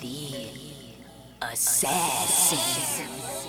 The Assassin.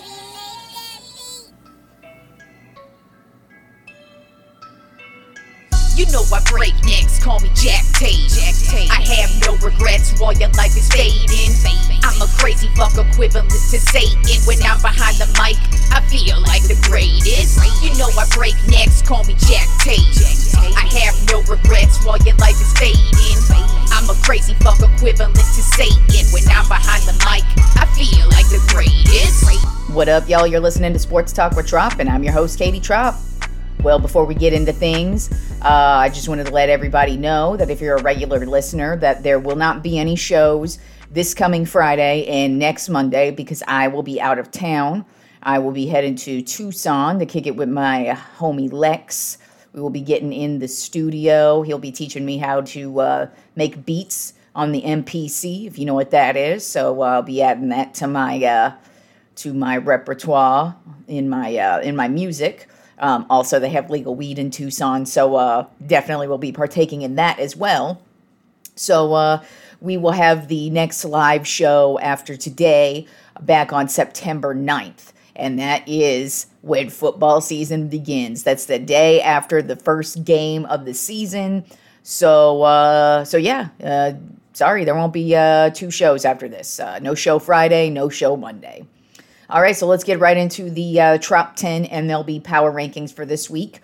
You know I break necks, call me Jack Tate. I have no regrets while your life is fading. I'm a crazy fuck equivalent to Satan. When I'm behind the mic, I feel like the greatest. You know I break necks, call me Jack Tate. I have no regrets while your life is fading. I'm a crazy fuck equivalent to Satan. When I'm behind the mic, I feel like the greatest. What up, y'all? You're listening to Sports Talk with Trop, and I'm your host, Katie Trop. Well, before we get into things, I just wanted to let everybody know that if you're a regular listener, that there will not be any shows this coming Friday and next Monday because I will be out of town. I will be heading to Tucson to kick it with my homie Lex. We will be getting in the studio. He'll be teaching me how to make beats on the MPC, if you know what that is. So I'll be adding that to my repertoire in my music. Also, they have legal weed in Tucson, so definitely will be partaking in that as well. So we will have the next live show after today back on September 9th, and that is when football season begins. That's the day after the first game of the season. So sorry, there won't be 2 shows after this. No show Friday, no show Monday. All right, so let's get right into the Trop 10 MLB Power Rankings for this week.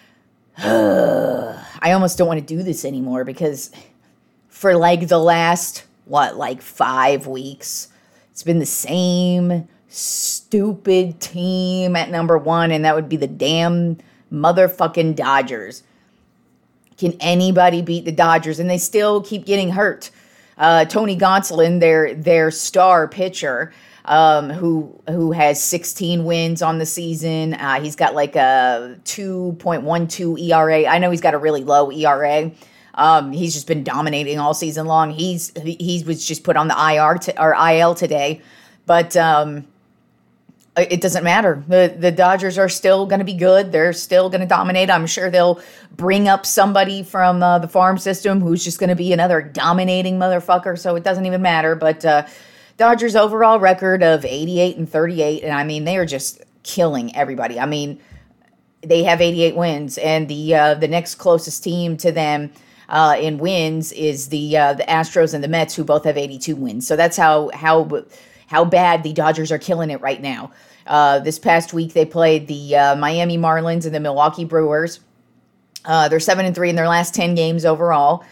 I almost don't want to do this anymore because for like the last, 5 weeks, it's been the same stupid team at number 1, and that would be the damn motherfucking Dodgers. Can anybody beat the Dodgers? And they still keep getting hurt. Tony Gonsolin, their star pitcher, who has 16 wins on the season. He's got like a 2.12 ERA. I know he's got a really low ERA. He's just been dominating all season long. He was just put on the IL today, but it doesn't matter. The Dodgers are still going to be good. They're still going to dominate. I'm sure they'll bring up somebody from the farm system who's just going to be another dominating motherfucker. So it doesn't even matter. But Dodgers overall record of 88-38, and I mean they are just killing everybody. I mean they have 88 wins, and the next closest team to them in wins is the Astros and the Mets, who both have 82 wins. So that's how bad the Dodgers are killing it right now. This past week they played the Miami Marlins and the Milwaukee Brewers. They're 7-3 in their last 10 games overall.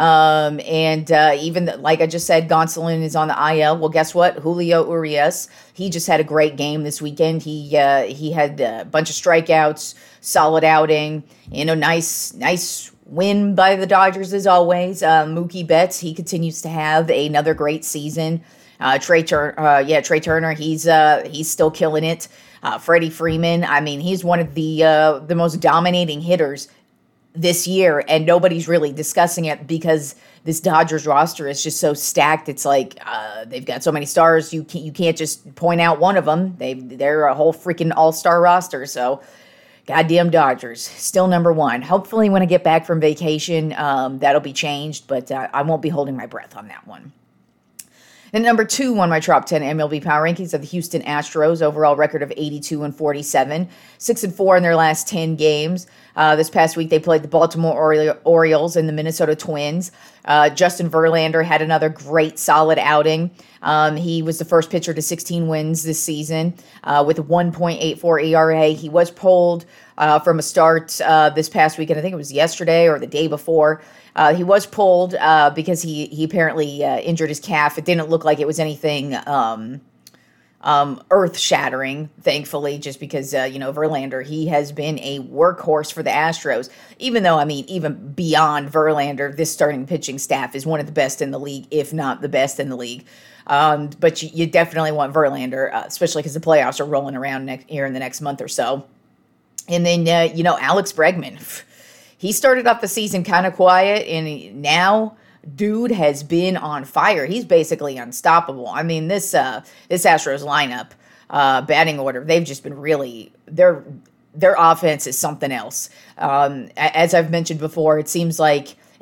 Even like I just said, Gonsolin is on the IL. Well, guess what? Julio Urias, he just had a great game this weekend. He had a bunch of strikeouts, solid outing, nice win by the Dodgers as always. Mookie Betts, he continues to have another great season. Trey Turner, he's still killing it. Freddie Freeman, I mean, he's one of the most dominating hitters this year, and nobody's really discussing it because this Dodgers roster is just so stacked. It's like they've got so many stars. You can't just point out one of them. They're a whole freaking all-star roster. So, goddamn Dodgers, still number 1. Hopefully, when I get back from vacation, that'll be changed. But I won't be holding my breath on that one. And number 2 on my Trop 10 MLB Power Rankings are the Houston Astros, overall record of 82-47, 6-4 in their last 10 games. This past week, they played the Baltimore Orioles and the Minnesota Twins. Justin Verlander had another great, solid outing. He was the first pitcher to 16 wins this season with a 1.84 ERA. He was pulled from a start this past weekend. I think it was yesterday or the day before. He was pulled because he apparently injured his calf. It didn't look like it was anything earth-shattering, thankfully, just because, Verlander, he has been a workhorse for the Astros. Even though, I mean, even beyond Verlander, this starting pitching staff is one of the best in the league, if not the best in the league. But you definitely want Verlander, especially because the playoffs are rolling around here in the next month or so. And then, Alex Bregman, he started off the season kind of quiet, and now dude has been on fire. He's basically unstoppable. I mean, this Astros lineup, batting order, they've just been really, their offense is something else. As I've mentioned before, it seems like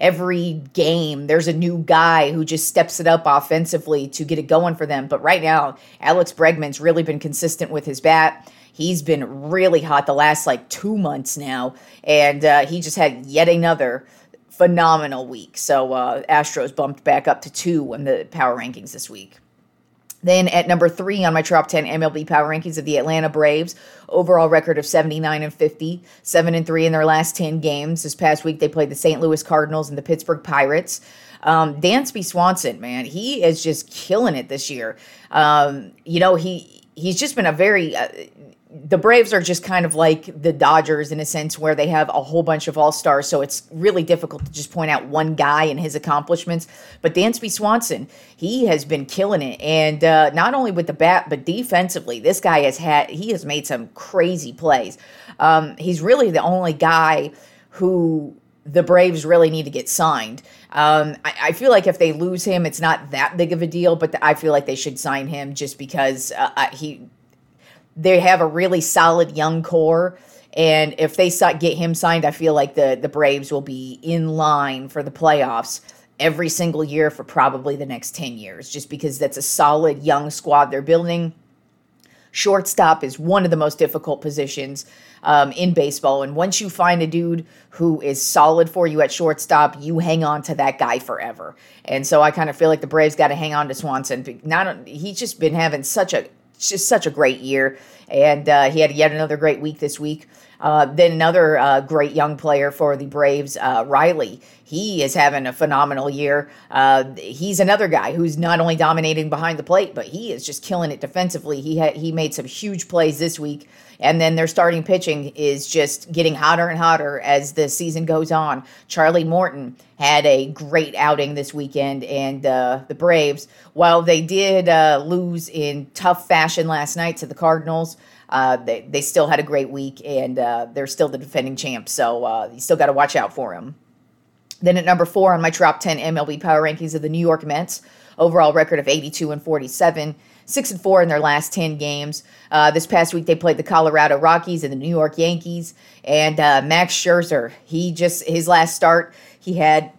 every game there's a new guy who just steps it up offensively to get it going for them. But right now, Alex Bregman's really been consistent with his bat. He's been really hot the last 2 months now, and he just had yet another phenomenal week. So Astros bumped back up to 2 in the power rankings this week. Then at number 3 on my top 10 MLB power rankings of the Atlanta Braves, overall record of 79-50, 7-3 in their last 10 games. This past week they played the St. Louis Cardinals and the Pittsburgh Pirates. Dansby Swanson, man, he is just killing it this year. He's just been a very the Braves are just kind of like the Dodgers in a sense where they have a whole bunch of all-stars, so it's really difficult to just point out one guy and his accomplishments. But Dansby Swanson, he has been killing it, and not only with the bat, but defensively, this guy has made some crazy plays. He's really the only guy who the Braves really need to get signed. I feel like if they lose him, it's not that big of a deal, but I feel like they should sign him just because they have a really solid young core, and if they get him signed, I feel like the Braves will be in line for the playoffs every single year for probably the next 10 years, just because that's a solid young squad they're building. Shortstop is one of the most difficult positions in baseball, and once you find a dude who is solid for you at shortstop, you hang on to that guy forever. And so I kind of feel like the Braves got to hang on to Swanson. He's just been having such a great year, and he had yet another great week this week. Then another great young player for the Braves, Riley. He is having a phenomenal year. He's another guy who's not only dominating behind the plate, but he is just killing it defensively. He made some huge plays this week, and then their starting pitching is just getting hotter and hotter as the season goes on. Charlie Morton had a great outing this weekend, and the Braves, while they did lose in tough fashion last night to the Cardinals, they still had a great week, and they're still the defending champs, so you still got to watch out for them. Then at number 4 on my top 10 MLB power rankings of the New York Mets, overall record of 82-47, 6-4 in their last 10 games. This past week they played the Colorado Rockies and the New York Yankees, and Max Scherzer, his last start, he had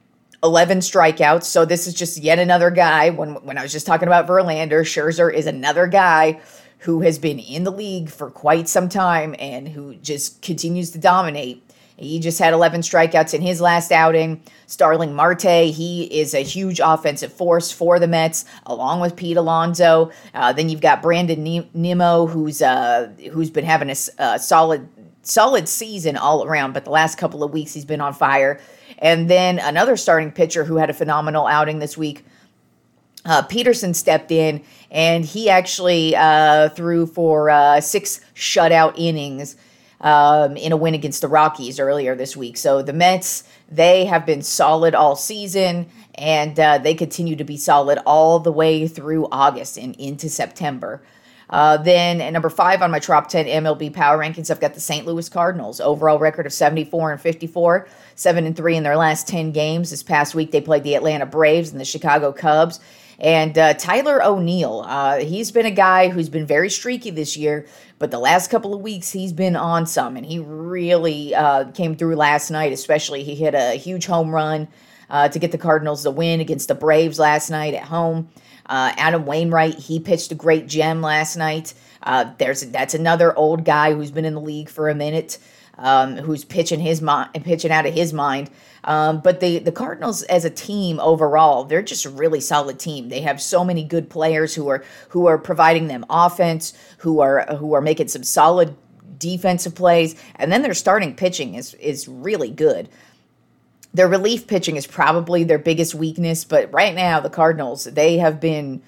11 strikeouts, so this is just yet another guy. When I was just talking about Verlander, Scherzer is another guy who has been in the league for quite some time and who just continues to dominate. He just had 11 strikeouts in his last outing. Starling Marte, he is a huge offensive force for the Mets, along with Pete Alonso. Then you've got Brandon Nimmo, who's been having a solid season all around, but the last couple of weeks he's been on fire. And then another starting pitcher who had a phenomenal outing this week, Peterson stepped in, and he actually threw for 6 shutout innings in a win against the Rockies earlier this week. So the Mets, they have been solid all season, and they continue to be solid all the way through August and into September. Then at number 5 on my top 10 MLB power rankings, I've got the St. Louis Cardinals. Overall record of 74-54, 7-3 in their last 10 games. This past week they played the Atlanta Braves and the Chicago Cubs. And Tyler O'Neill, he's been a guy who's been very streaky this year, but the last couple of weeks he's been on some, and he really came through last night, especially. He hit a huge home run to get the Cardinals the win against the Braves last night at home. Adam Wainwright, he pitched a great gem last night. That's another old guy who's been in the league for a minute, who's pitching out of his mind. But the Cardinals as a team overall, they're just a really solid team. They have so many good players who are providing them offense, who are making some solid defensive plays, and then their starting pitching is really good. Their relief pitching is probably their biggest weakness, but right now the Cardinals, they've been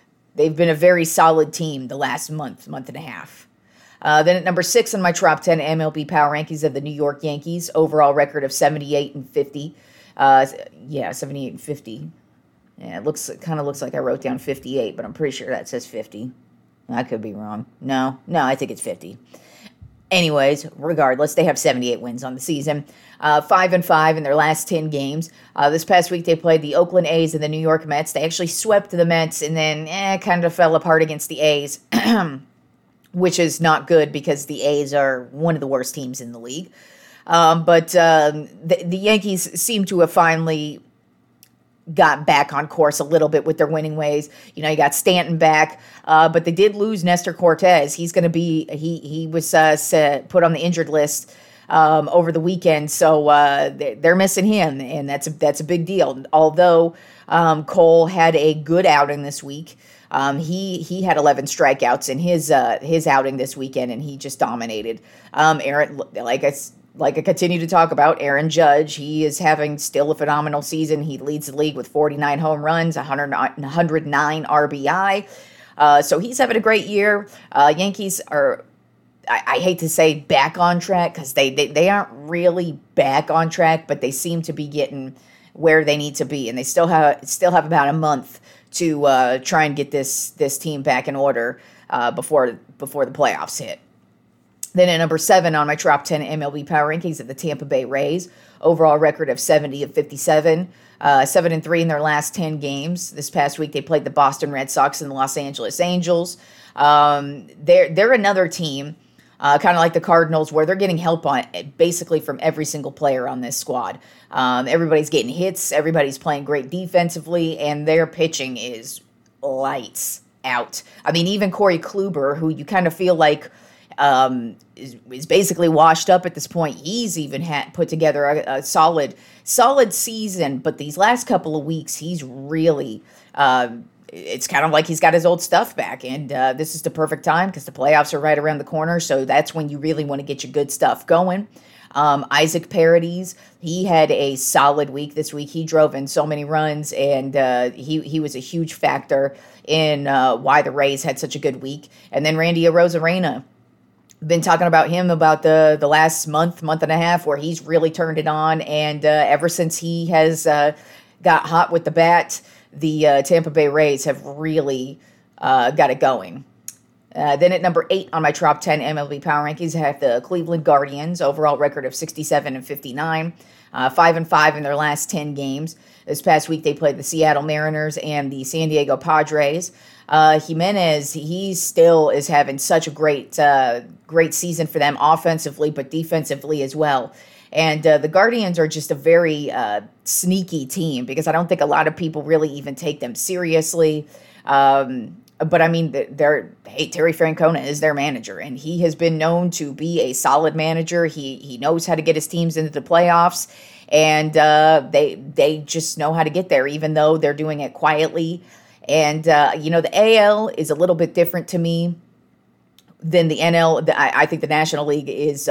a very solid team the last month and a half. Then at number 6 on my top 10 MLB power rankings of the New York Yankees, overall record of 78-50. 78-50. Yeah, it kind of looks like I wrote down 58, but I'm pretty sure that says 50. I could be wrong. No, I think it's 50. Anyways, regardless, they have 78 wins on the season. 5-5 in their last 10 games. This past week they played the Oakland A's and the New York Mets. They actually swept the Mets and then kind of fell apart against the A's. Which is not good because the A's are one of the worst teams in the league. But the Yankees seem to have finally got back on course a little bit with their winning ways. You know, you got Stanton back, but they did lose Nestor Cortez. He's going to be, he was put on the injured list over the weekend, so they're missing him, and that's a big deal. Although Cole had a good outing this week. He had 11 strikeouts in his outing this weekend, and he just dominated. Aaron, like I continue to talk about, Aaron Judge, he is having still a phenomenal season. He leads the league with 49 home runs, 109 RBI. So he's having a great year. Yankees are, I hate to say back on track, because they aren't really back on track, but they seem to be getting where they need to be. And they still have about a month to try and get this team back in order before the playoffs hit. Then at number 7 on my top 10 MLB power rankings are the Tampa Bay Rays. Overall record of 70-57, 7-3 in their last 10 games. This past week they played the Boston Red Sox and the Los Angeles Angels. They're another team, kind of like the Cardinals, where they're getting help on basically from every single player on this squad. Everybody's getting hits, everybody's playing great defensively, and their pitching is lights out. I mean, even Corey Kluber, who you kind of feel like is basically washed up at this point. He's even put together a solid season, but these last couple of weeks, he's really, it's kind of like he's got his old stuff back, and this is the perfect time because the playoffs are right around the corner, so that's when you really want to get your good stuff going. Isaac Paredes, he had a solid week this week. He drove in so many runs, and he was a huge factor in why the Rays had such a good week. And then Randy Arozarena, been talking about him about the last month and a half, where he's really turned it on, and ever since he has got hot with the bat, the Tampa Bay Rays have really got it going. Then at number 8 on my top 10 MLB power rankings, I have the Cleveland Guardians, overall record of 67-59, 5-5 in their last 10 games. This past week they played the Seattle Mariners and the San Diego Padres. Jimenez, he still is having such a great season for them offensively, but defensively as well. And the Guardians are just a very sneaky team, because I don't think a lot of people really even take them seriously. But I mean, Terry Francona is their manager, and he has been known to be a solid manager. He knows how to get his teams into the playoffs, and they just know how to get there, even though they're doing it quietly. And, the AL is a little bit different to me than the NL. I think the National League has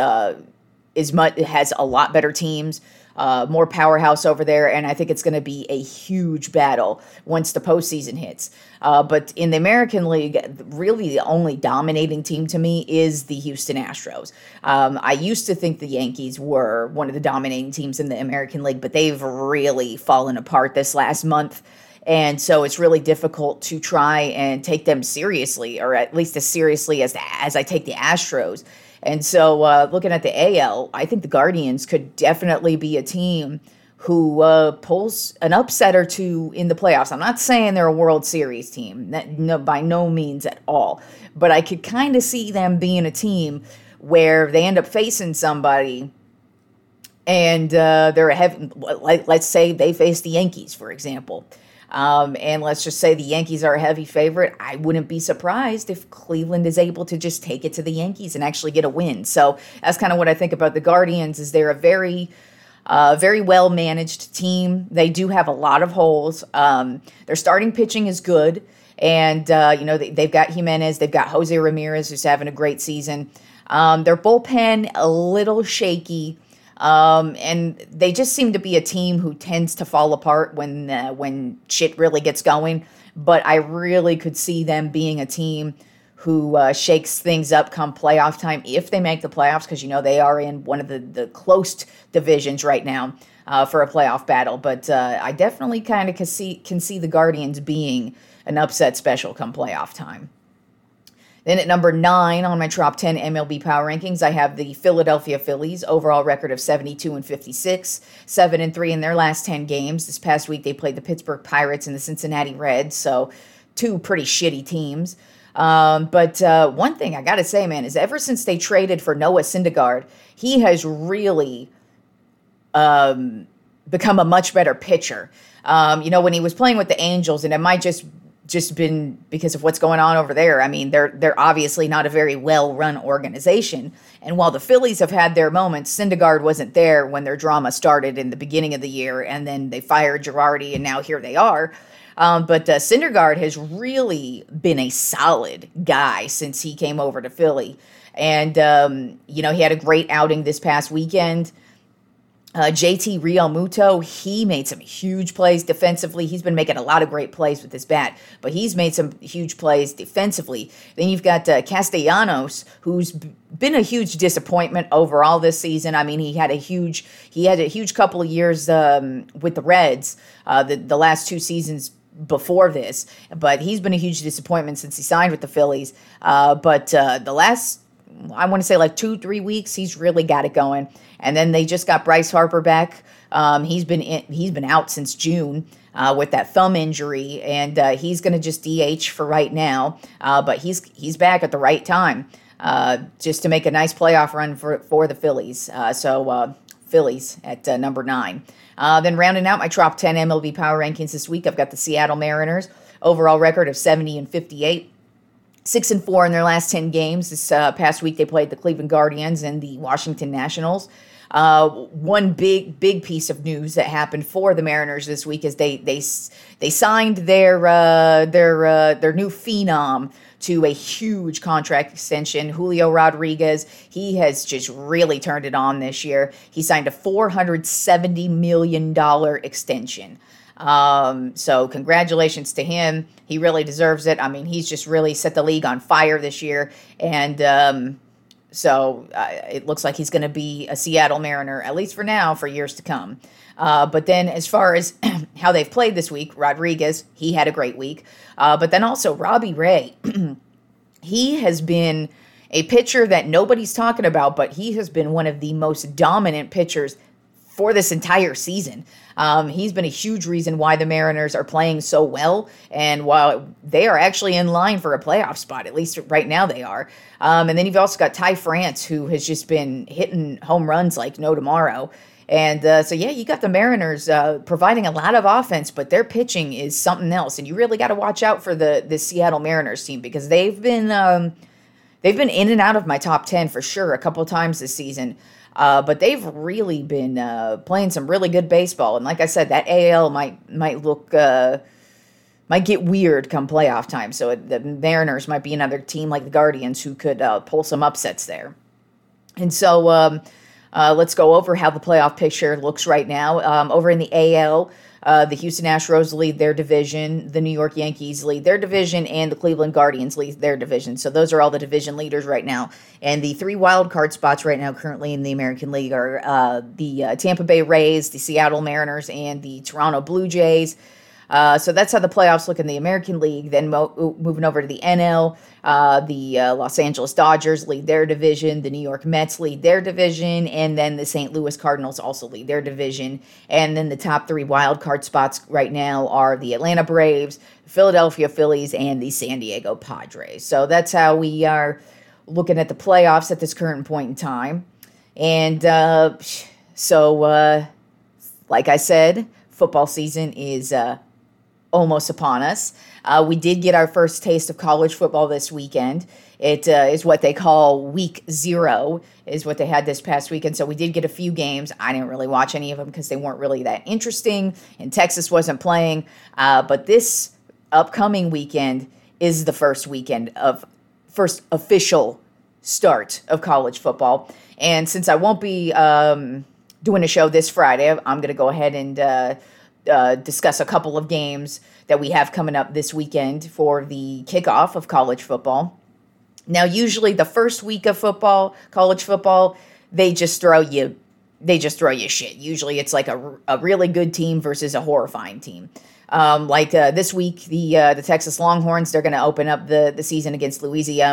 a lot better teams, more powerhouse over there, and I think it's going to be a huge battle once the postseason hits. But in the American League, really the only dominating team to me is the Houston Astros. I used to think the Yankees were one of the dominating teams in the American League, but they've really fallen apart this last month. And so it's really difficult to try and take them seriously, or at least as seriously as I take the Astros. And so looking at the AL, I think the Guardians could definitely be a team who pulls an upset or two in the playoffs. I'm not saying they're a World Series team, by no means at all. But I could kind of see them being a team where they end up facing somebody, and they're a heavy, let's say they face the Yankees, for example. And let's just say the Yankees are a heavy favorite. I wouldn't be surprised if Cleveland is able to just take it to the Yankees and actually get a win. So that's kind of what I think about the Guardians, is they're a very well-managed team. They do have a lot of holes. Their starting pitching is good. And, they've got Jimenez. They've got Jose Ramirez, who's having a great season. Their bullpen, a little shaky. And they just seem to be a team who tends to fall apart when shit really gets going. But I really could see them being a team who shakes things up come playoff time, if they make the playoffs, because they are in one of the close divisions right now for a playoff battle. But I definitely kind of can see the Guardians being an upset special come playoff time. Then at number 9 on my top 10 MLB power rankings, I have the Philadelphia Phillies, overall record of 72-56, 7-3 in their last 10 games. This past week, they played the Pittsburgh Pirates and the Cincinnati Reds, so two pretty shitty teams. But one thing I got to say, man, is ever since they traded for Noah Syndergaard, he has really become a much better pitcher. When he was playing with the Angels, and it might just been because of what's going on over there. I mean, they're obviously not a very well-run organization. And while the Phillies have had their moments, Syndergaard wasn't there when their drama started in the beginning of the year, and then they fired Girardi, and now here they are. But Syndergaard has really been a solid guy since he came over to Philly. And, he had a great outing this past weekend. JT Realmuto, he made some huge plays defensively. He's been making a lot of great plays with his bat, but he's made some huge plays defensively. Then you've got Castellanos, who's been a huge disappointment overall this season. I mean, he had a huge couple of years with the Reds, the last 2 seasons before this, but he's been a huge disappointment since he signed with the Phillies. But the last, I want to say, like 2-3 weeks, he's really got it going. And then they just got Bryce Harper back. He's been out since June with that thumb injury, and he's going to just DH for right now. But he's back at the right time, just to make a nice playoff run for the Phillies. Phillies at number 9. Then rounding out my top 10 MLB power rankings this week, I've got the Seattle Mariners, overall record of 70-58. 6-4 in their last 10 games. This past week, they played the Cleveland Guardians and the Washington Nationals. One big piece of news that happened for the Mariners this week is they signed their new phenom to a huge contract extension. Julio Rodriguez, he has just really turned it on this year. He signed a $470 million extension. So congratulations to him. He really deserves it. I mean, he's just really set the league on fire this year. And so it looks like he's going to be a Seattle Mariner, at least for now, for years to come. But then as far as how they've played this week, Rodriguez, he had a great week. But then also Robbie Ray, he has been a pitcher that nobody's talking about, but he has been one of the most dominant pitchers for this entire season. He's been a huge reason why the Mariners are playing so well, and while they are actually in line for a playoff spot, at least right now they are. And then you've also got Ty France, who has just been hitting home runs like no tomorrow. And you got the Mariners providing a lot of offense, but their pitching is something else. And you really got to watch out for the Seattle Mariners team, because they've been in and out of my top 10 for sure a couple times this season. But they've really been playing some really good baseball. And like I said, that AL might get weird come playoff time. So the Mariners might be another team like the Guardians who could pull some upsets there. And so let's go over how the playoff picture looks right now. Over in the AL, the Houston Astros lead their division, the New York Yankees lead their division, and the Cleveland Guardians lead their division. So those are all the division leaders right now. And the 3 wild card spots right now currently in the American League are the Tampa Bay Rays, the Seattle Mariners, and the Toronto Blue Jays. So that's how the playoffs look in the American League. Then moving over to the NL, the Los Angeles Dodgers lead their division, the New York Mets lead their division, and then the St. Louis Cardinals also lead their division. And then the top 3 wild card spots right now are the Atlanta Braves, Philadelphia Phillies, and the San Diego Padres. So that's how we are looking at the playoffs at this current point in time. And like I said, football season is almost upon us. We did get our first taste of college football this weekend. It is what they call week 0, is what they had this past weekend. So we did get a few games. I didn't really watch any of them because they weren't really that interesting, and Texas wasn't playing. But this upcoming weekend is the first official start of college football. And since I won't be doing a show this Friday, I'm going to go ahead and discuss a couple of games that we have coming up this weekend for the kickoff of college football. Now, usually the first week of college football, they just throw you shit. Usually it's like a really good team versus a horrifying team. This week, the Texas Longhorns, they're going to open up the season against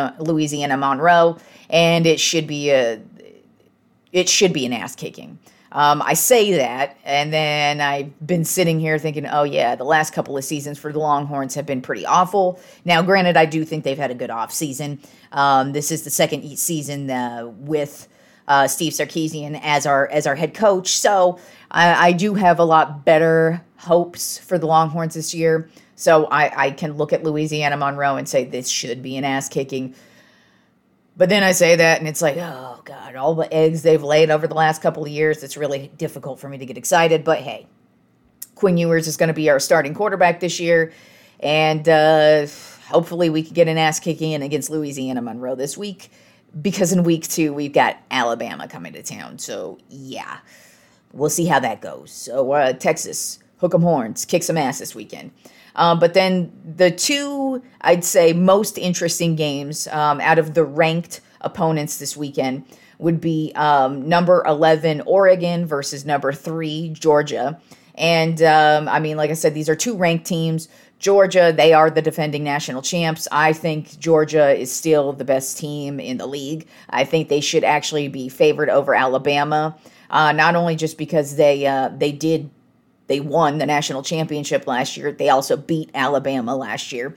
Louisiana Monroe, and it should be an ass kicking. I say that, and then I've been sitting here thinking, oh yeah, the last couple of seasons for the Longhorns have been pretty awful. Now, granted, I do think they've had a good off season. This is the second season with Steve Sarkisian as our head coach, so I do have a lot better hopes for the Longhorns this year. So I can look at Louisiana Monroe and say this should be an ass kicking. But then I say that, and it's like, oh, God, all the eggs they've laid over the last couple of years, it's really difficult for me to get excited. But, hey, Quinn Ewers is going to be our starting quarterback this year, and hopefully we can get an ass-kicking in against Louisiana Monroe this week, because in week 2, we've got Alabama coming to town. So, yeah, we'll see how that goes. So, Texas, hook 'em horns, kick some ass this weekend. But then the two, I'd say, most interesting games out of the ranked opponents this weekend would be number 11, Oregon versus number 3, Georgia. And, like I said, these are two ranked teams. Georgia, they are the defending national champs. I think Georgia is still the best team in the league. I think they should actually be favored over Alabama, not only just because they won the national championship last year. They also beat Alabama last year.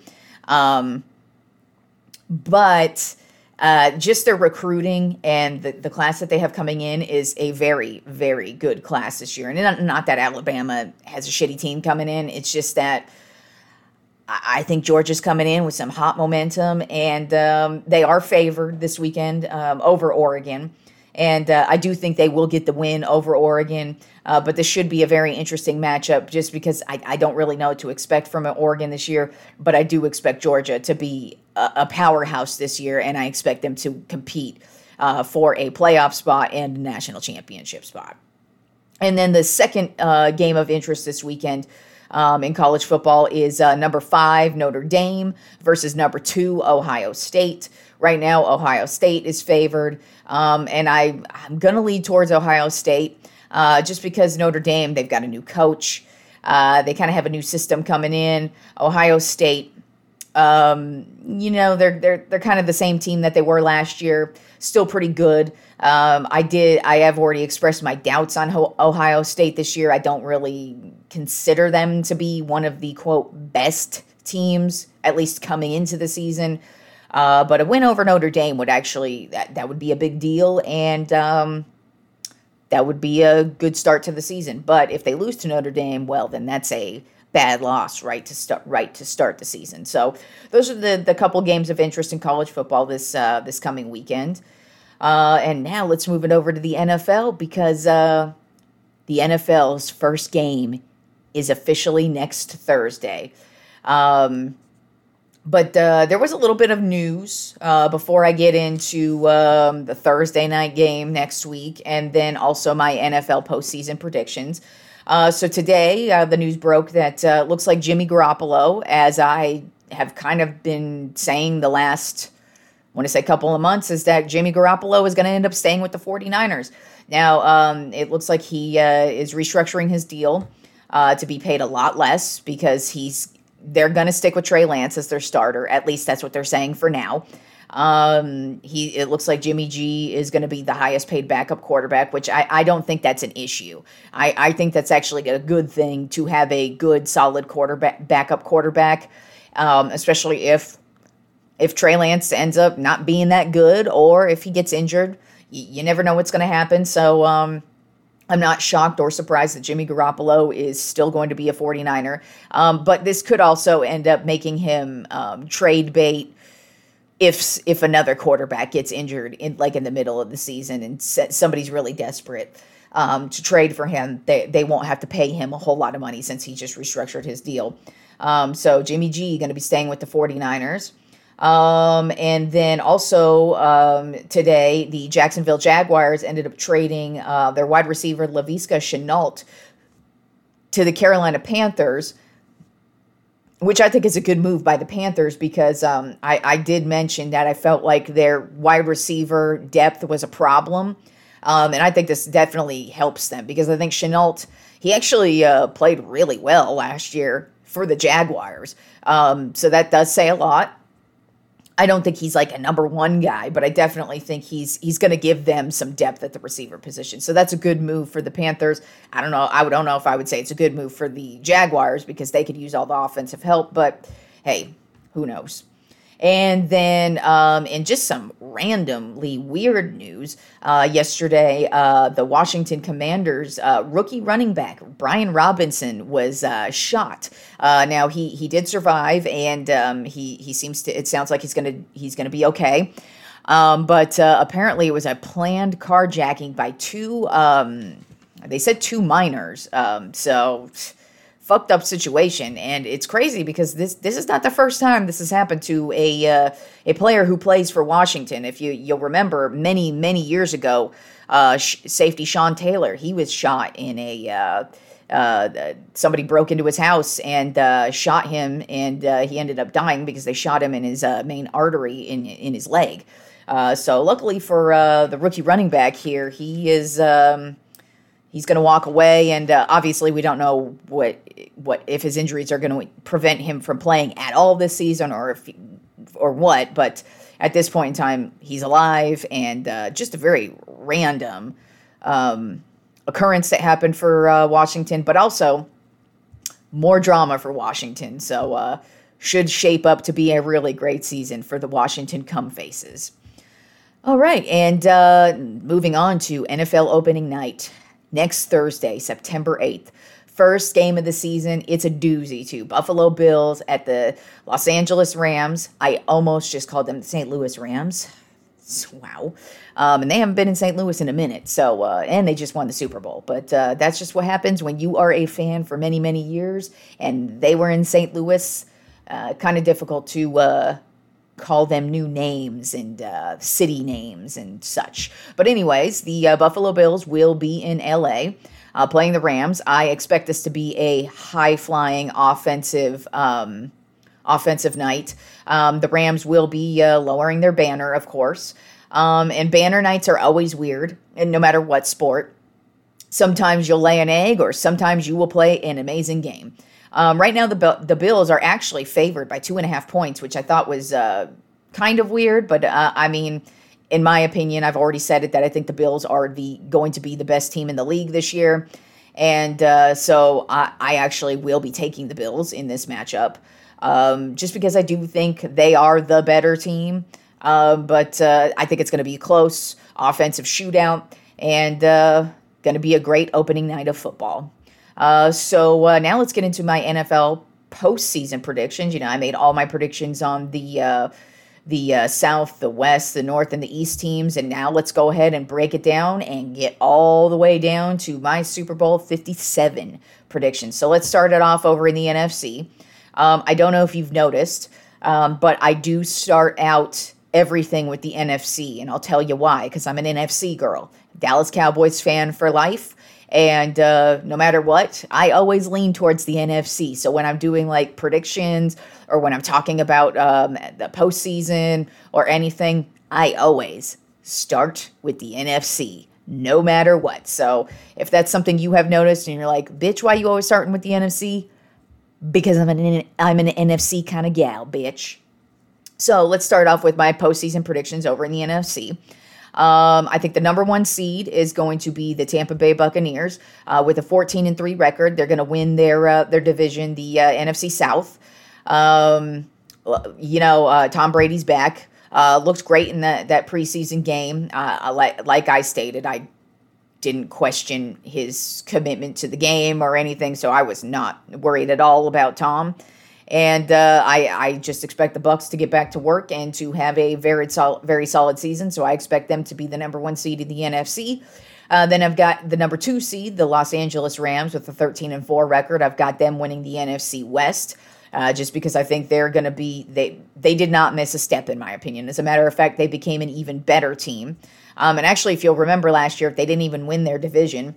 But just their recruiting and the class that they have coming in is a very, very good class this year. And not that Alabama has a shitty team coming in. It's just that I think Georgia's coming in with some hot momentum. And they are favored this weekend over Oregon. And I do think they will get the win over Oregon. But this should be a very interesting matchup just because I don't really know what to expect from Oregon this year. But I do expect Georgia to be a powerhouse this year, and I expect them to compete for a playoff spot and a national championship spot. And then the second game of interest this weekend in college football is number 5, Notre Dame versus number 2, Ohio State. Right now, Ohio State is favored, and I'm going to lead towards Ohio State just because Notre Dame, they've got a new coach. They kind of have a new system coming in. Ohio State, they're kind of the same team that they were last year, still pretty good. I have already expressed my doubts on Ohio State this year. I don't really consider them to be one of the, quote, best teams, at least coming into the season. But a win over Notre Dame would actually, that would be a big deal, and that would be a good start to the season. But if they lose to Notre Dame, well, then that's a bad loss right to start the season. So those are the couple games of interest in college football this coming weekend. And now let's move it over to the NFL because the NFL's first game is officially next Thursday. But there was a little bit of news before I get into the Thursday night game next week and then also my NFL postseason predictions. So today, the news broke that looks like Jimmy Garoppolo, as I have kind of been saying the last, I want to say couple of months, is that Jimmy Garoppolo is going to end up staying with the 49ers. Now, it looks like he is restructuring his deal to be paid a lot less because they're going to stick with Trey Lance as their starter. At least that's what they're saying for now. It looks like Jimmy G is going to be the highest paid backup quarterback, which I don't think that's an issue. I think that's actually a good thing to have a good, solid backup quarterback, especially if Trey Lance ends up not being that good or if he gets injured. You never know what's going to happen. So I'm not shocked or surprised that Jimmy Garoppolo is still going to be a 49er. But this could also end up making him trade bait if another quarterback gets injured in the middle of the season and somebody's really desperate to trade for him. They won't have to pay him a whole lot of money since he just restructured his deal. So Jimmy G going to be staying with the 49ers. And then also today, the Jacksonville Jaguars ended up trading their wide receiver Laviska Shenault to the Carolina Panthers, which I think is a good move by the Panthers because I did mention that I felt like their wide receiver depth was a problem. And I think this definitely helps them because I think Shenault, he actually played really well last year for the Jaguars. So that does say a lot. I don't think he's like a number one guy, but I definitely think he's going to give them some depth at the receiver position. So that's a good move for the Panthers. I don't know if I would say it's a good move for the Jaguars because they could use all the offensive help, but hey, who knows? And then in just some randomly weird news, yesterday, the Washington Commanders rookie running back Brian Robinson was shot. Now he did survive, and he seems to. It sounds like he's gonna be okay. But apparently it was a planned carjacking by two. They said two minors. So. Fucked up situation, and it's crazy because this is not the first time this has happened to a player who plays for Washington. If you'll remember, many years ago, safety Sean Taylor, he was shot in somebody broke into his house and shot him, and he ended up dying because they shot him in his main artery in his leg. So luckily for the rookie running back here, he is. He's going to walk away, and obviously we don't know what if his injuries are going to prevent him from playing at all this season, or what. But at this point in time, he's alive, and just a very random occurrence that happened for Washington, but also more drama for Washington. So should shape up to be a really great season for the Washington Cumfaces. All right, and moving on to NFL opening night. Next Thursday, September 8th. First game of the season. It's a doozy, too. Buffalo Bills at the Los Angeles Rams. I almost just called them the St. Louis Rams. Wow. And they haven't been in St. Louis in a minute. So, and they just won the Super Bowl. But that's just what happens when you are a fan for many, many years. And they were in St. Louis. Kind of difficult to call them new names and city names and such. But anyways, the Buffalo Bills will be in L.A. Playing the Rams. I expect this to be a high-flying offensive night. The Rams will be lowering their banner, of course. And banner nights are always weird, and no matter what sport. Sometimes you'll lay an egg, or sometimes you will play an amazing game. Right now, the Bills are actually favored by 2.5 points, which I thought was kind of weird. But, I mean, in my opinion, I've already said it, that I think the Bills are going to be the best team in the league this year. And so I actually will be taking the Bills in this matchup, just because I do think they are the better team. But I think it's going to be a close offensive shootout, and going to be a great opening night of football. So now let's get into my NFL postseason predictions. You know, I made all my predictions on the South, the West, the North, and the East teams, and now let's go ahead and break it down and get all the way down to my Super Bowl 57 predictions. So let's start it off over in the NFC. I don't know if you've noticed, but I do start out everything with the NFC, and I'll tell you why, because I'm an NFC girl. Dallas Cowboys fan for life. And no matter what, I always lean towards the NFC. So when I'm doing like predictions, or when I'm talking about the postseason or anything, I always start with the NFC, no matter what. So if that's something you have noticed and you're like, bitch, why you always starting with the NFC? Because I'm an NFC kind of gal, bitch. So let's start off with my postseason predictions over in the NFC. I think the number one seed is going to be the Tampa Bay Buccaneers with a 14-3 record. They're going to win their division, the NFC South. Tom Brady's back. Looked great in that preseason game. Like I stated, I didn't question his commitment to the game or anything, so I was not worried at all about Tom. And I just expect the Bucs to get back to work and to have a very solid season. So I expect them to be the number one seed in the NFC. Then I've got the number two seed, the Los Angeles Rams, with a 13-4 record. I've got them winning the NFC West, just because I think they're going to be they did not miss a step, in my opinion. As a matter of fact, they became an even better team. And actually, if you'll remember last year, they didn't even win their division.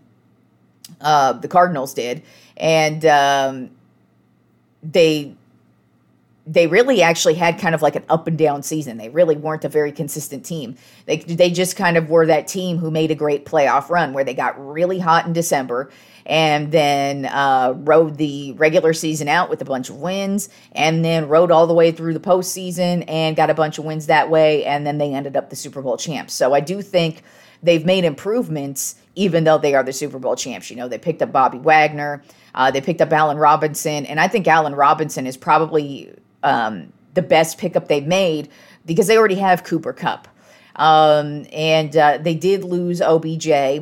The Cardinals did, and they they really actually had kind of like an up and down season. They really weren't a very consistent team. They just kind of were that team who made a great playoff run where they got really hot in December and then rode the regular season out with a bunch of wins and then rode all the way through the postseason and got a bunch of wins that way, and then they ended up the Super Bowl champs. So I do think they've made improvements even though they are the Super Bowl champs. You know, they picked up Bobby Wagner, they picked up Allen Robinson, and I think Allen Robinson is probably the best pickup they've made because they already have Cooper Kupp. And they did lose OBJ,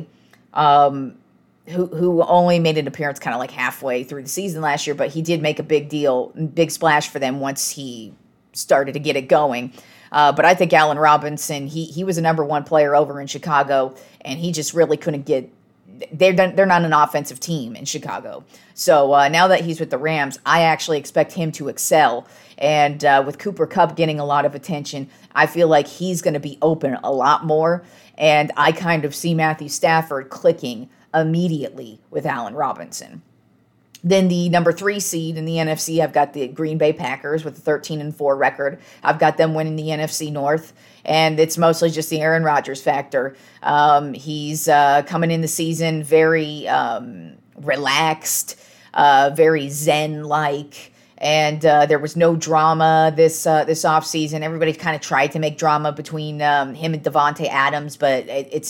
who only made an appearance kind of like halfway through the season last year, but he did make a big splash for them once he started to get it going. But I think Allen Robinson, he was a number one player over in Chicago, and he just really couldn't get. They're not an offensive team in Chicago. So now that he's with the Rams, I actually expect him to excel. And with Cooper Kupp getting a lot of attention, I feel like he's going to be open a lot more. And I kind of see Matthew Stafford clicking immediately with Allen Robinson. Then the number 3 seed in the NFC, I've got the Green Bay Packers with a 13-4 record. I've got them winning the NFC North, and it's mostly just the Aaron Rodgers factor. He's coming in the season very relaxed, very zen-like, and there was no drama this offseason. Everybody kind of tried to make drama between him and Davante Adams, but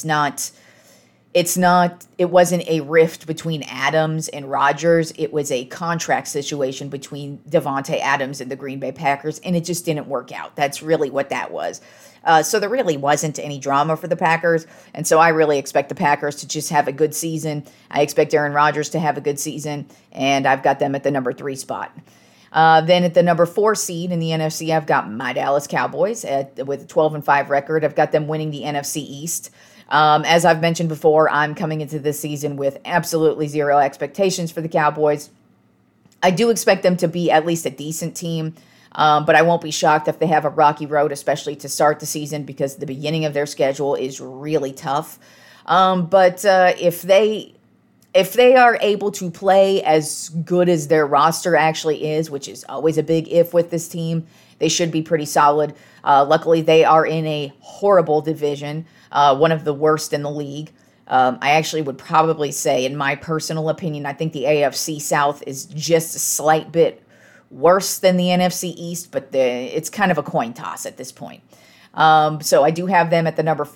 it wasn't a rift between Adams and Rodgers. It was a contract situation between Davante Adams and the Green Bay Packers, and it just didn't work out. That's really what that was. So there really wasn't any drama for the Packers, and so I really expect the Packers to just have a good season. I expect Aaron Rodgers to have a good season, and I've got them at the number 3 spot. Then at the number 4 seed in the NFC, I've got my Dallas Cowboys with a 12-5 record. I've got them winning the NFC East. As I've mentioned before, I'm coming into this season with absolutely zero expectations for the Cowboys. I do expect them to be at least a decent team, but I won't be shocked if they have a rocky road, especially to start the season, because the beginning of their schedule is really tough. But if they are able to play as good as their roster actually is, which is always a big if with this team, they should be pretty solid. Luckily, they are in a horrible division, one of the worst in the league. I actually would probably say, in my personal opinion, I think the AFC South is just a slight bit worse than the NFC East, but it's kind of a coin toss at this point. So I do have them at the number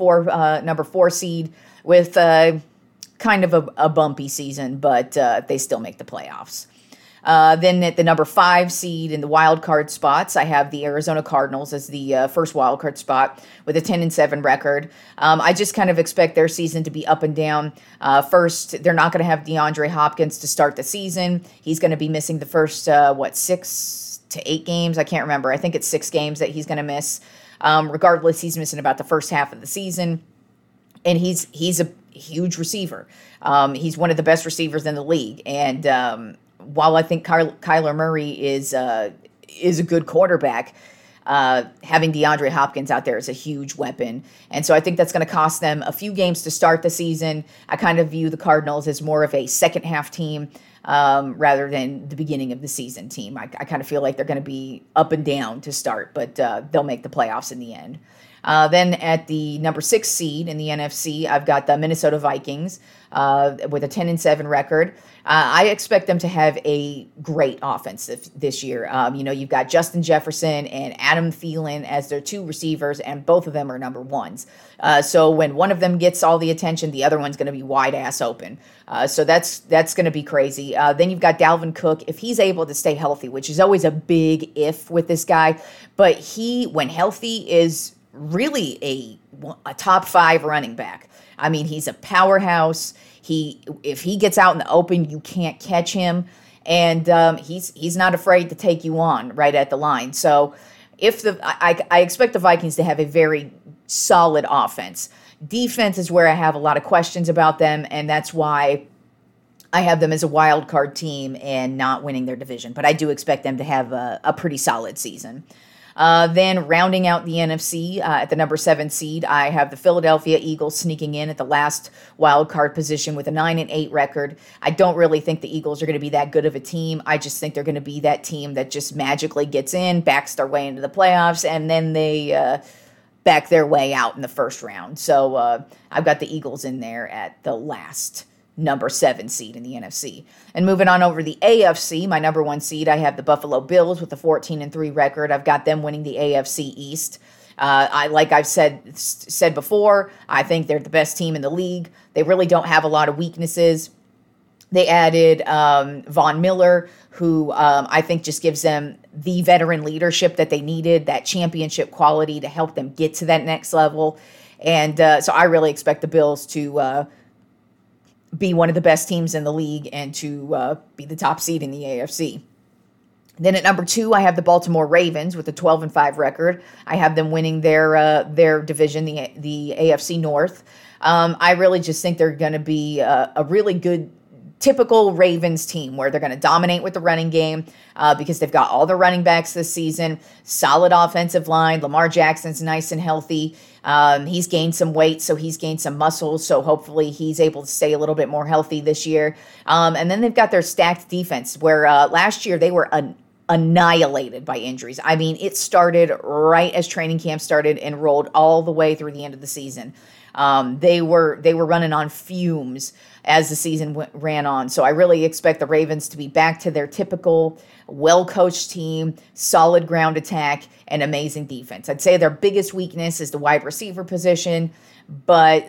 4 seed with kind of a bumpy season, but they still make the playoffs. Then at the number 5 seed in the wild card spots, I have the Arizona Cardinals as the first wild card spot with a 10-7 record. I just kind of expect their season to be up and down. First, they're not going to have DeAndre Hopkins to start the season. He's going to be missing the first, 6 to 8 games? I can't remember. I think it's 6 games that he's going to miss. Regardless, he's missing about the first half of the season. And he's a huge receiver. He's one of the best receivers in the league. And while I think Kyler Murray is a good quarterback, having DeAndre Hopkins out there is a huge weapon. And so I think that's going to cost them a few games to start the season. I kind of view the Cardinals as more of a second half team rather than the beginning of the season team. I kind of feel like they're going to be up and down to start, but they'll make the playoffs in the end. Then at the number 6 seed in the NFC, I've got the Minnesota Vikings with a 10-7 record. I expect them to have a great offense this year. You've got Justin Jefferson and Adam Thielen as their 2 receivers, and both of them are number 1s. So when one of them gets all the attention, the other one's going to be wide ass open. So that's going to be crazy. Then you've got Dalvin Cook. If he's able to stay healthy, which is always a big if with this guy, but he, when healthy, is really a top 5 running back. I mean, he's a powerhouse. If he gets out in the open, you can't catch him, and he's not afraid to take you on right at the line. So I expect the Vikings to have a very solid offense. Defense is where I have a lot of questions about them, and that's why I have them as a wild card team and not winning their division. But I do expect them to have a pretty solid season. Then rounding out the NFC at the number 7 seed, I have the Philadelphia Eagles sneaking in at the last wild card position with a 9-8 record. I don't really think the Eagles are going to be that good of a team. I just think they're going to be that team that just magically gets in, backs their way into the playoffs, and then they back their way out in the first round. So I've got the Eagles in there at the last number 7 seed in the NFC. And moving on over the AFC, my number 1 seed, I have the Buffalo Bills with a 14-3 record. I've got them winning the AFC East. Like I've said before, I think they're the best team in the league. They really don't have a lot of weaknesses. They added Von Miller, who I think just gives them the veteran leadership that they needed, that championship quality to help them get to that next level. And so I really expect the Bills to be one of the best teams in the league and to be the top seed in the AFC. Then at number 2, I have the Baltimore Ravens with a 12-5 record. I have them winning their division, the AFC North. I really just think they're going to be a really good, typical Ravens team where they're going to dominate with the running game because they've got all the running backs this season, solid offensive line. Lamar Jackson's nice and healthy. He's gained some weight, so he's gained some muscle, so hopefully he's able to stay a little bit more healthy this year. And then they've got their stacked defense, where last year they were annihilated by injuries. I mean, it started right as training camp started and rolled all the way through the end of the season. They were running on fumes as the season ran on. So I really expect the Ravens to be back to their typical well-coached team, solid ground attack, and amazing defense. I'd say their biggest weakness is the wide receiver position, but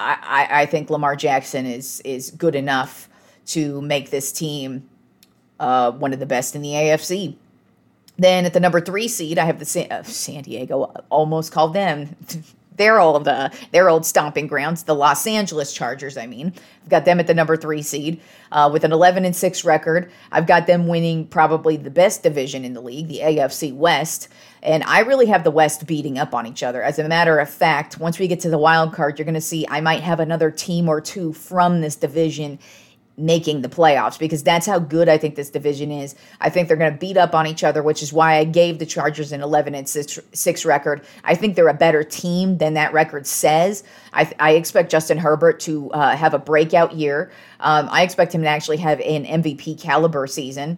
I think Lamar Jackson is good enough to make this team one of the best in the AFC. Then at the number 3 seed, I have the San Diego, almost called them their old stomping grounds, the Los Angeles Chargers, I've got them at the number 3 seed with an 11-6 record. I've got them winning probably the best division in the league, the AFC West. And I really have the West beating up on each other. As a matter of fact, once we get to the wild card, you're going to see I might have another team or two from this division making the playoffs, because that's how good I think this division is. I think they're going to beat up on each other, which is why I gave the Chargers an 11-6 record. I think they're a better team than that record says. I expect Justin Herbert to have a breakout year. I expect him to actually have an MVP caliber season.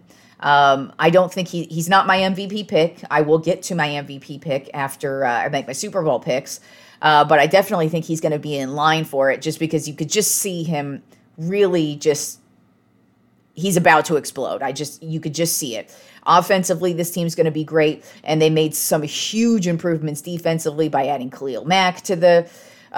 I don't think he's not my MVP pick. I will get to my MVP pick after I make my Super Bowl picks. But I definitely think he's going to be in line for it, just because you could just see him really he's about to explode. You could just see it. Offensively, this team's going to be great, and they made some huge improvements defensively by adding Khalil Mack to the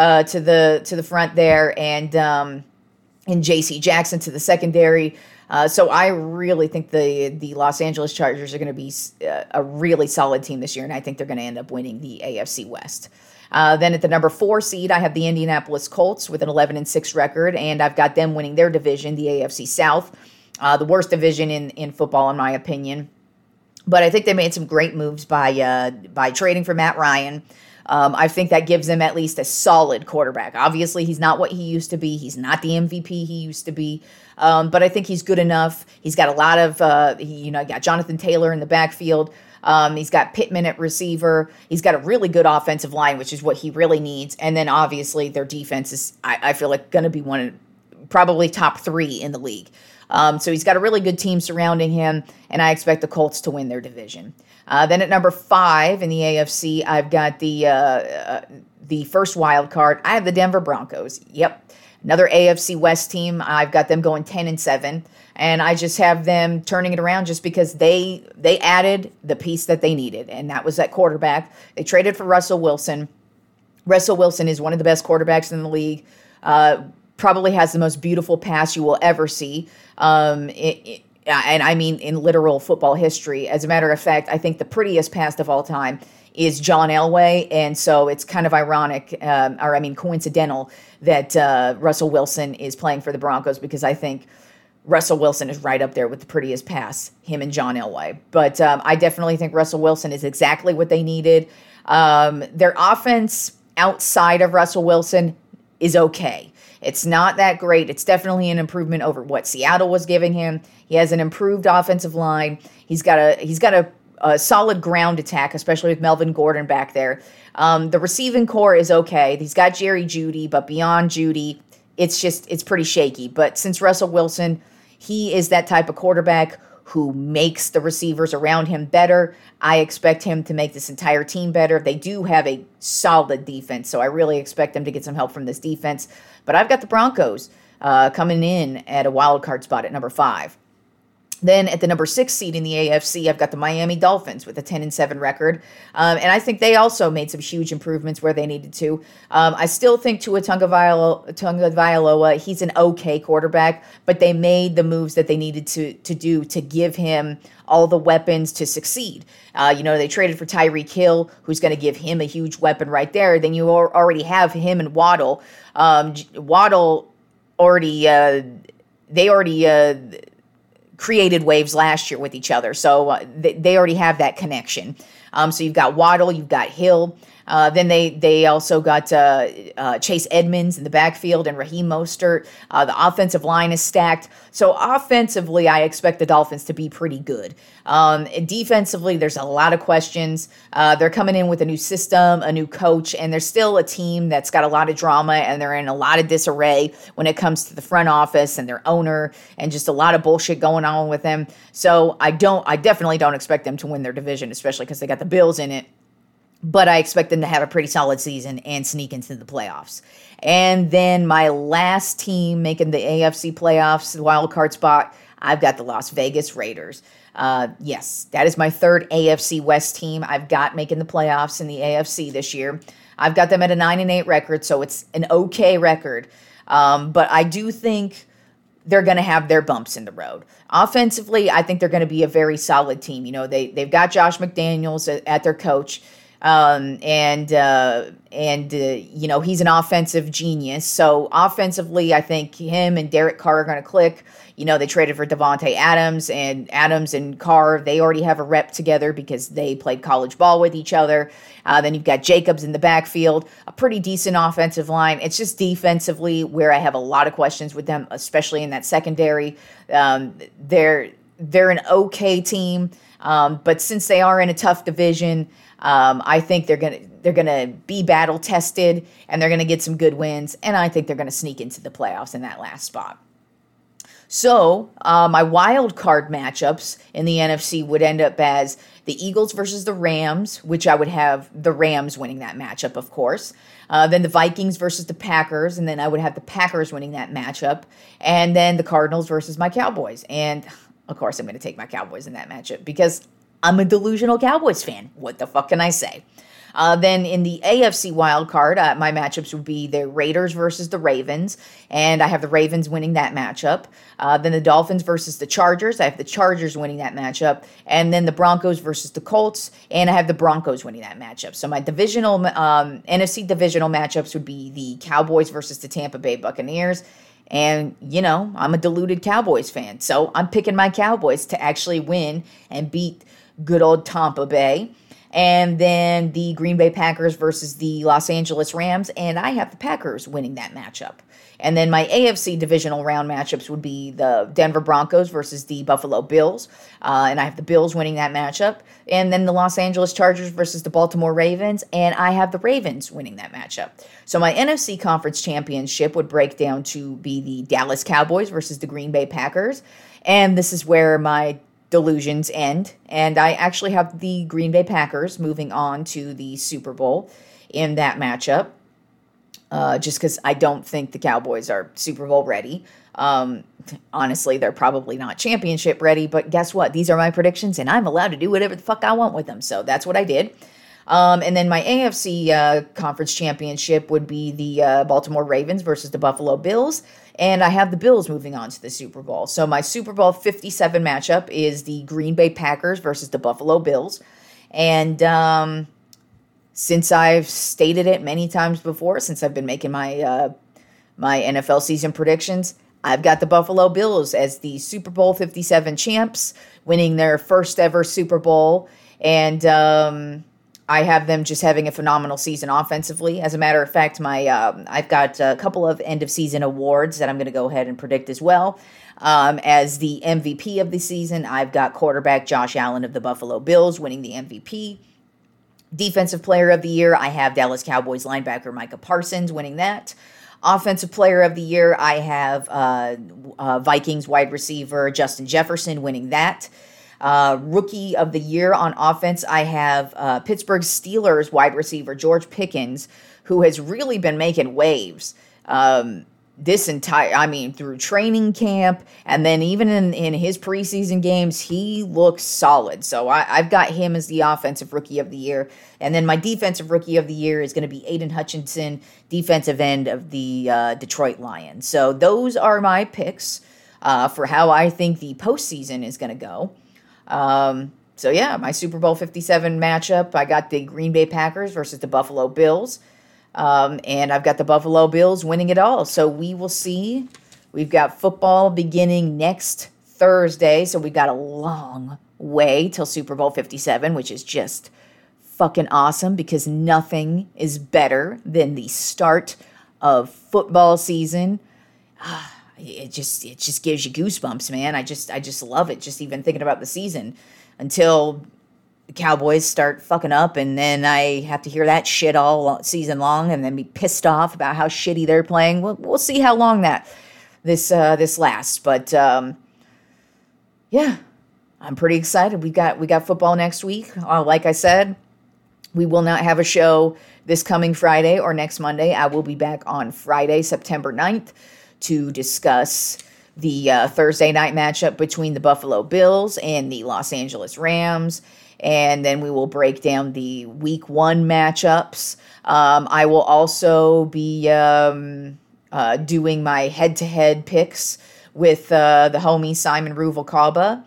front there, and J.C. Jackson to the secondary. So I really think the Los Angeles Chargers are going to be a really solid team this year, and I think they're going to end up winning the AFC West. Then at the number 4 seed, I have the Indianapolis Colts with an 11-6 record, and I've got them winning their division, the AFC South, the worst division in football, in my opinion. But I think they made some great moves by trading for Matt Ryan. I think that gives them at least a solid quarterback. Obviously, he's not what he used to be. He's not the MVP he used to be. But I think he's good enough. He's got a lot of, got Jonathan Taylor in the backfield. He's got Pittman at receiver. He's got a really good offensive line, which is what he really needs. And then obviously their defense is, I feel like, going to be probably top 3 in the league. So he's got a really good team surrounding him, and I expect the Colts to win their division. Then at number 5 in the AFC, I've got the first wild card. I have the Denver Broncos. Yep. Another AFC West team. I've got them going 10-7, and I just have them turning it around just because they added the piece that they needed, and that was that quarterback. They traded for Russell Wilson. Russell Wilson is one of the best quarterbacks in the league. Probably has the most beautiful pass you will ever see. And I mean in literal football history. As a matter of fact, I think the prettiest pass of all time is John Elway, and so it's kind of ironic, coincidental that Russell Wilson is playing for the Broncos, because I think Russell Wilson is right up there with the prettiest pass, him and John Elway. But I definitely think Russell Wilson is exactly what they needed. Their offense outside of Russell Wilson is okay. It's not that great. It's definitely an improvement over what Seattle was giving him. He has an improved offensive line. He's got a a solid ground attack, especially with Melvin Gordon back there. The receiving core is okay. He's got Jerry Jeudy, but beyond Jeudy, it's pretty shaky. But since Russell Wilson, he is that type of quarterback who makes the receivers around him better, I expect him to make this entire team better. They do have a solid defense, so I really expect them to get some help from this defense. But I've got the Broncos coming in at a wild card spot at number 5. Then at the number 6 seed in the AFC, I've got the Miami Dolphins with a 10-7 record. And I think they also made some huge improvements where they needed to. I still think Tua Tagovailoa, he's an okay quarterback, but they made the moves that they needed to do to give him all the weapons to succeed. They traded for Tyreek Hill, who's going to give him a huge weapon right there. Then you already have him and Waddle. Waddle created waves last year with each other. So they already have that connection. So you've got Waddle, you've got Hill. Then they also got Chase Edmonds in the backfield and Raheem Mostert. The offensive line is stacked. So offensively, I expect the Dolphins to be pretty good. Defensively, there's a lot of questions. They're coming in with a new system, a new coach, and they're still a team that's got a lot of drama, and they're in a lot of disarray when it comes to the front office and their owner, and just a lot of bullshit going on with them. So I definitely don't expect them to win their division, especially because they got the Bills in it. But I expect them to have a pretty solid season and sneak into the playoffs. And then my last team making the AFC playoffs, the wild card spot, I've got the Las Vegas Raiders. Yes, that is my third AFC West team I've got making the playoffs in the AFC this year. I've got them at a 9-8 record, so it's an okay record. But I do think they're going to have their bumps in the road. Offensively, I think they're going to be a very solid team. They've got Josh McDaniels at their coach. He's an offensive genius. So offensively, I think him and Derek Carr are going to click. They traded for Devontae Adams, and Adams and Carr, they already have a rep together because they played college ball with each other. Then you've got Jacobs in the backfield, a pretty decent offensive line. It's just defensively where I have a lot of questions with them, especially in that secondary. They're an okay team, but since they are in a tough division, I think they're gonna be battle tested, and they're gonna get some good wins, and I think they're gonna sneak into the playoffs in that last spot. So my wild card matchups in the NFC would end up as the Eagles versus the Rams, which I would have the Rams winning that matchup, of course. Then the Vikings versus the Packers, and then I would have the Packers winning that matchup. And then the Cardinals versus my Cowboys. And, of course, I'm going to take my Cowboys in that matchup because I'm a delusional Cowboys fan. What the fuck can I say? Then in the AFC wild card, my matchups would be the Raiders versus the Ravens, and I have the Ravens winning that matchup. Then the Dolphins versus the Chargers, I have the Chargers winning that matchup. And then the Broncos versus the Colts, and I have the Broncos winning that matchup. So my divisional NFC divisional matchups would be the Cowboys versus the Tampa Bay Buccaneers. And, I'm a deluded Cowboys fan, so I'm picking my Cowboys to actually win and beat good old Tampa Bay. And then the Green Bay Packers versus the Los Angeles Rams, and I have the Packers winning that matchup. And then my AFC divisional round matchups would be the Denver Broncos versus the Buffalo Bills, and I have the Bills winning that matchup. And then the Los Angeles Chargers versus the Baltimore Ravens, and I have the Ravens winning that matchup. So my NFC Conference Championship would break down to be the Dallas Cowboys versus the Green Bay Packers, and this is where my delusions end, and I actually have the Green Bay Packers moving on to the Super Bowl in that matchup, just because I don't think the Cowboys are Super Bowl ready. Honestly, they're probably not championship ready, but guess what? These are my predictions, and I'm allowed to do whatever the fuck I want with them, so that's what I did. And then my AFC Conference Championship would be the Baltimore Ravens versus the Buffalo Bills, and I have the Bills moving on to the Super Bowl. So my Super Bowl 57 matchup is the Green Bay Packers versus the Buffalo Bills. And since I've stated it many times before, since I've been making my my NFL season predictions, I've got the Buffalo Bills as the Super Bowl 57 champs, winning their first ever Super Bowl. And I have them just having a phenomenal season offensively. As a matter of fact, I've got a couple of end-of-season awards that I'm going to go ahead and predict as well. As the MVP of the season, I've got quarterback Josh Allen of the Buffalo Bills winning the MVP. Defensive Player of the Year, I have Dallas Cowboys linebacker Micah Parsons winning that. Offensive Player of the Year, I have Vikings wide receiver Justin Jefferson winning that. Rookie of the Year on offense, I have Pittsburgh Steelers wide receiver George Pickens, who has really been making waves through training camp, and then even in his preseason games, he looks solid. So I've got him as the offensive rookie of the year. And then my defensive rookie of the year is going to be Aiden Hutchinson, defensive end of the Detroit Lions. So those are my picks for how I think the postseason is going to go. So yeah, my Super Bowl 57 matchup, I got the Green Bay Packers versus the Buffalo Bills. And I've got the Buffalo Bills winning it all. So we will see. We've got football beginning next Thursday. So we've got a long way till Super Bowl 57, which is just fucking awesome because nothing is better than the start of football season. It just gives you goosebumps, man. I just love it. Just even thinking about the season until the Cowboys start fucking up, and then I have to hear that shit all season long, and then be pissed off about how shitty they're playing. We'll see how long this lasts, but yeah, I'm pretty excited. We got football next week. Like I said, we will not have a show this coming Friday or next Monday. I will be back on Friday, September 9th, to discuss the Thursday night matchup between the Buffalo Bills and the Los Angeles Rams. And then we will break down the week 1 matchups. I will also be doing my head-to-head picks with the homie Simon Ruvalcaba.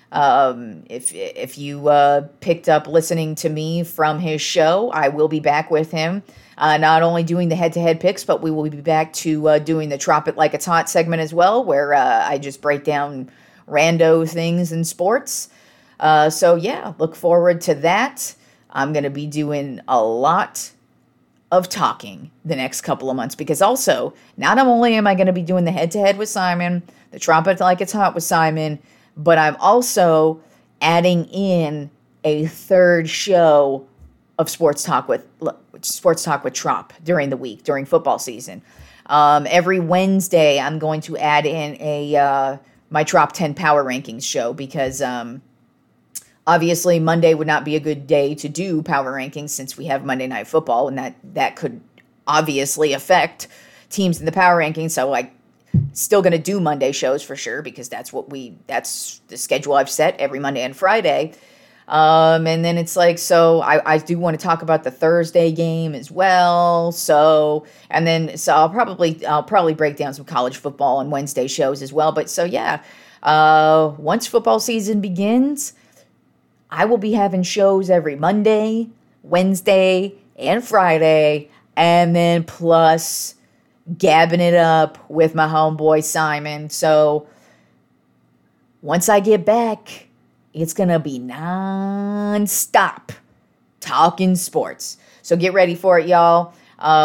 If you picked up listening to me from his show, I will be back with him. Not only doing the head-to-head picks, but we will be back to doing the Drop It Like It's Hot segment as well, where I just break down rando things in sports. So yeah, look forward to that. I'm going to be doing a lot of talking the next couple of months because also, not only am I going to be doing the head-to-head with Simon, the Drop It Like It's Hot with Simon, but I'm also adding in a third show of Sports Talk with Trop during the week, during football season. Every Wednesday, I'm going to add in my Trop 10 Power Rankings show because obviously, Monday would not be a good day to do power rankings since we have Monday Night Football, and that could obviously affect teams in the power rankings. So I still going to do Monday shows for sure because that's the schedule I've set every Monday and Friday. And then it's like, so I do want to talk about the Thursday game as well. So I'll probably break down some college football on Wednesday shows as well. But so yeah, once football season begins, I will be having shows every Monday, Wednesday, and Friday, and then plus gabbing it up with my homeboy Simon. So once I get back, it's going to be non-stop talking sports. So get ready for it, y'all.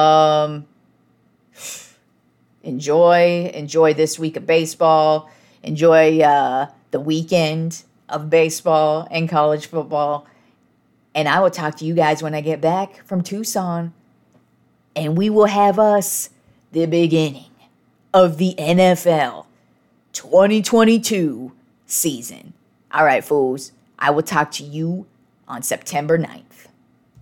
Enjoy this week of baseball. Enjoy the weekend of baseball and college football. And I will talk to you guys when I get back from Tucson. And we will have us the beginning of the NFL 2022 season. All right, fools. I will talk to you on September 9th.